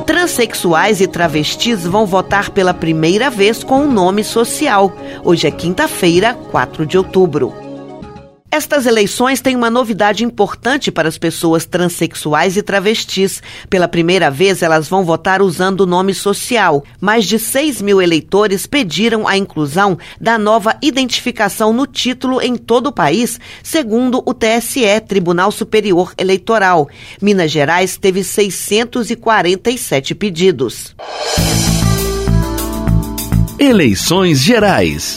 Transsexuais e travestis vão votar pela primeira vez com um nome social. Hoje é quinta-feira, 4 de outubro. Estas eleições têm uma novidade importante para as pessoas transexuais e travestis. Pela primeira vez, elas vão votar usando o nome social. Mais de 6 mil eleitores pediram a inclusão da nova identificação no título em todo o país, segundo o TSE, Tribunal Superior Eleitoral. Minas Gerais teve 647 pedidos. Eleições Gerais.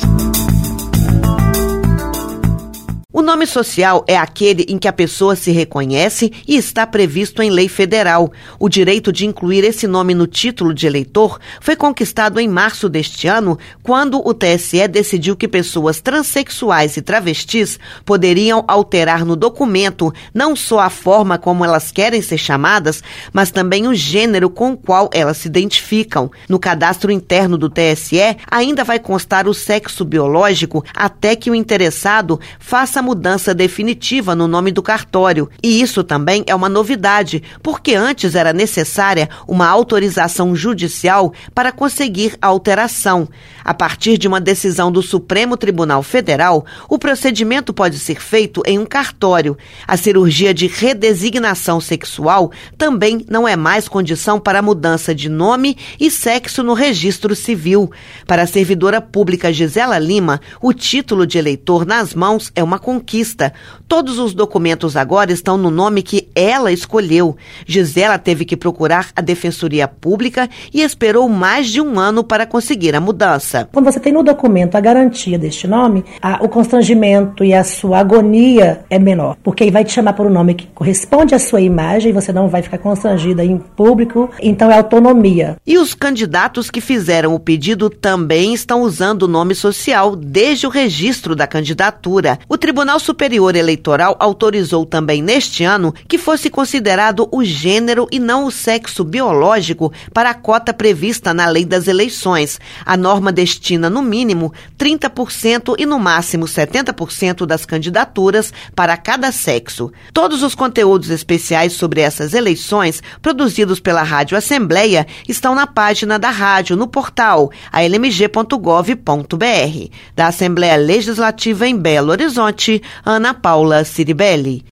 O nome social é aquele em que a pessoa se reconhece e está previsto em lei federal. O direito de incluir esse nome no título de eleitor foi conquistado em março deste ano, quando o TSE decidiu que pessoas transexuais e travestis poderiam alterar no documento não só a forma como elas querem ser chamadas, mas também o gênero com o qual elas se identificam. No cadastro interno do TSE, ainda vai constar o sexo biológico até que o interessado faça mudança definitiva no nome do cartório. E isso também é uma novidade, porque antes era necessária uma autorização judicial para conseguir a alteração. A partir de uma decisão do Supremo Tribunal Federal, o procedimento pode ser feito em um cartório. A cirurgia de redesignação sexual também não é mais condição para mudança de nome e sexo no registro civil. Para a servidora pública Gisela Lima, o título de eleitor nas mãos é uma conquista. Todos os documentos agora estão no nome que ela escolheu. Gisela teve que procurar a Defensoria Pública e esperou mais de um ano para conseguir a mudança. Quando você tem no documento a garantia deste nome, o constrangimento e a sua agonia é menor, porque aí vai te chamar por um nome que corresponde à sua imagem e você não vai ficar constrangida em público, então é autonomia. E os candidatos que fizeram o pedido também estão usando o nome social desde o registro da candidatura. O Tribunal Superior Eleitoral autorizou também neste ano que fosse considerado o gênero e não o sexo biológico para a cota prevista na Lei das Eleições. A norma destina no mínimo 30% e no máximo 70% das candidaturas para cada sexo. Todos os conteúdos especiais sobre essas eleições, produzidos pela Rádio Assembleia, estão na página da rádio no portal almg.gov.br. Da Assembleia Legislativa em Belo Horizonte, Ana Paula Ciribelli.